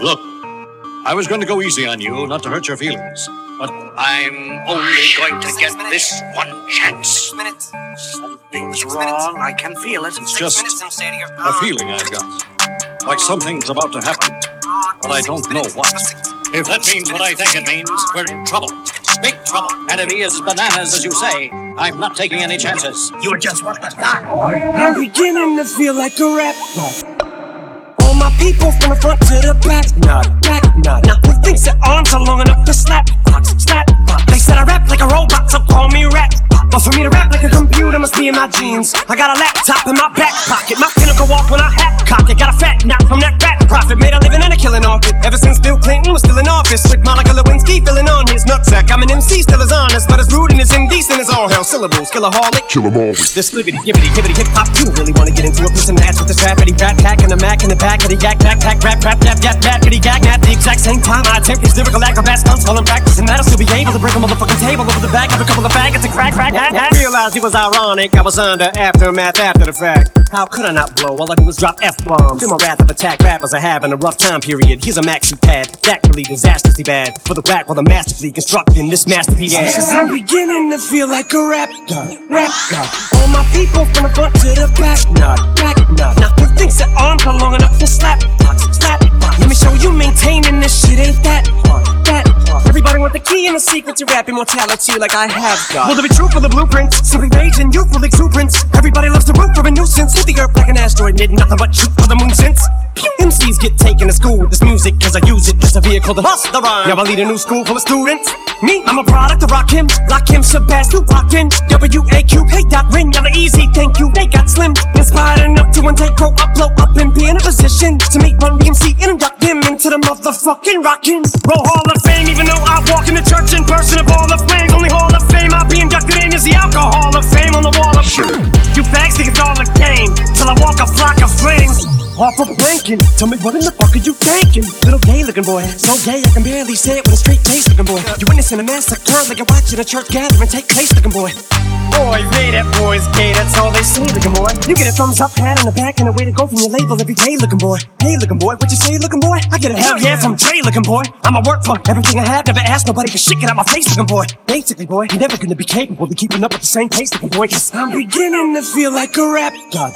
Look, I was going to go easy on you, not to hurt your feelings. But I'm only going to get this one chance. Something's wrong. I can feel it. It's just a feeling I've got. Like something's about to happen. But I don't know what. If that means what I think it means, we're in trouble. Big trouble. And if he is bananas, as you say, I'm not taking any chances. You're just what the I'm beginning to feel like a rap god. All my people from the front to the back nod. Now who thinks their arms are long enough to slap? They said I rap like a robot, so call me rap. But for me to rap like a computer must be in my genes. I got a laptop in my back pocket. My pinnacle walk when I hat cock it. Got a fat knot from that fat profit. Made a living and a killing off it. Ever since Bill Clinton was still in office. With Monica Lewinsky filling on his nutsack. I'm an MC, still as honest, but as rude and as indecent as all hell. Syllables, killaholic. Kill 'em all. This libbity, gibbity, hibbity, hip hop. You don't really wanna get into a piss and match with this rappity rat pack and the Mac in the back of the yak backpack rap yap yappity gag at the exact same time. I attempt these lyrical acrobat stunts while I'm practicing that. I'll still be able to break a motherfucking table over the back of a couple of faggots and crack. Realized it was ironic. I was under aftermath after the fact. How could I not blow? All I do is drop F-bombs. Feel my wrath of attack. Rappers are having a rough time period. Here's a maxi pad. That really disastrously bad. For the rap while the masterfully constructing this masterpiece. Cause I'm beginning to feel like a rap god. All my people from the front to the back nod. Now who thinks their arms are long enough to slap? Let me show you maintaining this shit ain't that hard. Everybody want the key and the secret to rap immortality like I have got. Will there be truth for the blueprints? Simply rage and youthful exuberance. Everybody loves to root for a nuisance. Hit the earth like an asteroid, did nothing but shoot for the moon since. MCs get taken to school with this music cause I use it as a vehicle to bust the rhyme. Now I lead a new school full of students. Me, I'm a product of Rakim, Sebastian, rockin'. W-A-Q, hey dot ring, y'all are easy, thank you. They got slim, inspired enough to one day grow up, blow up and be in a position to meet Run DMC and induct him into the motherfucking rockin' Roll Hall of Fame. Even though I walk in the church in person of all the flames, only Hall of Fame I'll be inducted in is the Alcohol of Fame on the wall of shame. You fags think it's all a game till I walk a flock of flames. Off of blanking, tell me what in the fuck are you thinking? Little gay looking boy, so gay I can barely say it with a straight face looking boy. You witnessing a massacre like you're watching a church gathering take place looking boy. Boy, Ray, that boy's gay, that's all they say looking boy. You get a thumbs up, pat on the back, and a way to go from your label every day looking boy. Hey looking boy, what you say looking boy? I get a hell yeah from Dre looking boy. I'ma work for everything I have, never ask nobody to shit, get out my face looking boy. Basically boy, you're never gonna be capable of keeping up with the same pace looking boy. Cause I'm beginning to feel like a rap god.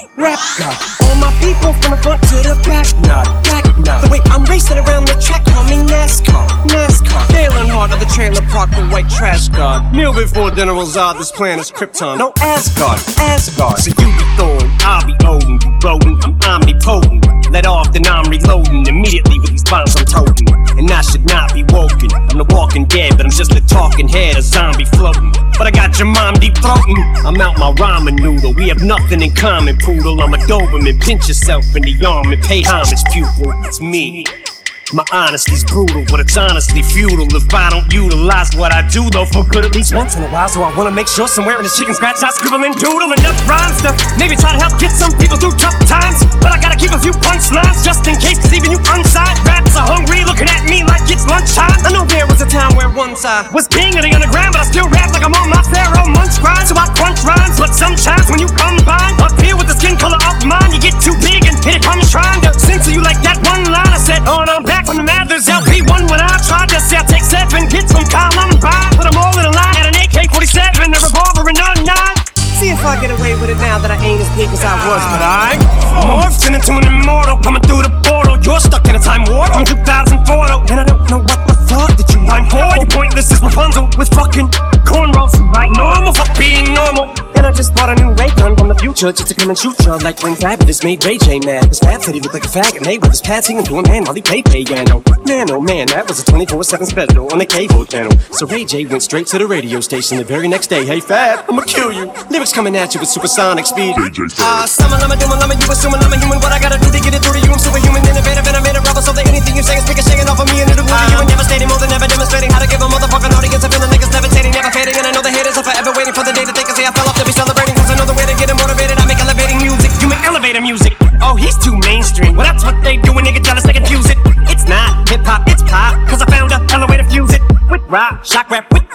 All my people from the front to the back nod. The way I'm racing around the track, call me NASCAR. Failing hard at the trailer park with white trash guard. Meal before dinner was odd, this planet's Krypton. No Asgard. So you be throwing, I'll be Odin. You rodent, I'm omnipotent. Let off, then I'm reloading immediately with these bombs I'm toting. And I should not be woken. I'm the walking dead, but I'm just a talking head, a zombie floating. But I got your mom deep throating. I'm out my ramen noodle. We have nothing in common, poodle. I'm a Doberman. Pinch yourself in the arm and pay homage, pupil. It's me. My honesty's brutal, but it's honestly futile if I don't utilize what I do, though, for good at least once in a while. So I wanna make sure somewhere in this chicken scratch I scribble and doodle enough rhymes to maybe try to help get some people through tough times. But I gotta keep a few punchlines just in case, cause even you unsigned raps are hungry, looking at me like it's lunchtime. I know there was a time where once I was king of the underground, but I still rap like I'm on my Pharaoh Munch grind. So I crunch rhymes, but sometimes when you combine up here with the skin color of mine, you get too big and here it comes trying to censor you like that one line I said, oh, and I'm back from the Mathers LP1 when I tried to say I take 7 kids from Columbine, put them all in a line, had an AK-47, a revolver, and a 9. See if I get away with it now that I ain't as big as I was, but I morphed into an immortal, coming through the portal. You're stuck in a time warp from 2004, and I don't know what the fuck did you rhyme for. You pointless as Rapunzel with fucking cornrows, right? Normal, fuck being normal. And I just bought a new ray gun from the future just to come and shoot ya like when Fabulous made Ray J mad. His Fab said he looked like a faggot, made with his patsy and doing man while he played piano. Man, oh man, that was a 24/7 special on the cable channel. So Ray J went straight to the radio station the very next day. Hey Fab, I'ma kill you. Lyrics coming at you with supersonic speed. Summer, lama, doom, lama, you assuming I'm a human. What I gotta do to get it through to you? I'm superhuman, innovative, and I made a rubber so that anything you say is big as shaking off of me and it'll glue to you and devastating more than ever demonstrating how to give a motherfucking audience a feeling niggas levitating, never fading. And I know the haters are forever waiting for the day that they can say I fell off to be celebrating. Cause I know the way to get them motivated. I make elevating music. You make elevator music. Oh, he's too mainstream. Well, that's what they do when they get jealous, they confuse it. It's not hip hop, it's pop. Cause I found a hella way to fuse it with rock, shock rap, with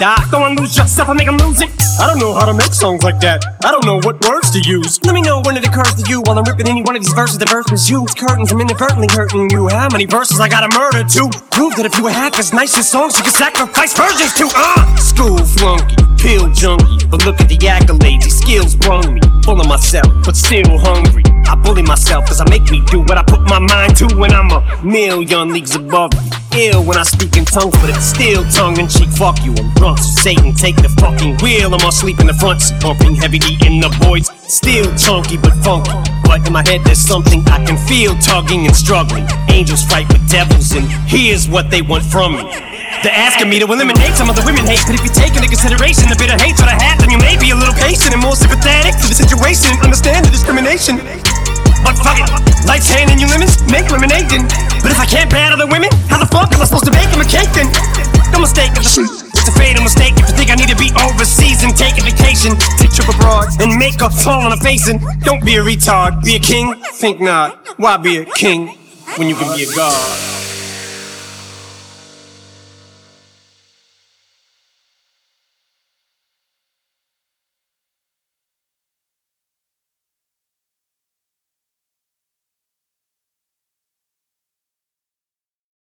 die. Don't lose yourself and make them lose it. I don't know how to make songs like that. I don't know what words to use. Let me know when it occurs to you while I'm ripping any one of these verses. The verse was used curtains. I'm inadvertently hurting you. How many verses I gotta murder to prove that if you were half as nice as songs you could sacrifice virgins to? School flunky, pill junkie, but look at the accolades. These skills brung me, full of myself, but still hungry. I bully myself cause I make me do what I put my mind to when I'm a million leagues above you. Ill when I speak in tongues, but it's still tongue-in-cheek. Fuck you, I'm drunk, so Satan, take the fucking wheel. I'm asleep in the front seat, pumping heavy D in the voids. Still chunky but funky, but in my head there's something I can feel tugging and struggling. Angels fight with devils, and here's what they want from me. They're asking me to eliminate some of the women hate, but if you take into consideration the bitter hatred I had, then you may be a little patient and more sympathetic to the situation and understand the discrimination. But fuck it, life's handing you lemons, make lemonade then. But if I can't bear other women, how the fuck am I supposed to bake them a cake then? No mistake, it's a fatal mistake if you think I need to be overseas and take a vacation. Take a trip abroad and make a fall on a face and don't be a retard, be a king? Think not, why be a king when you can be a god?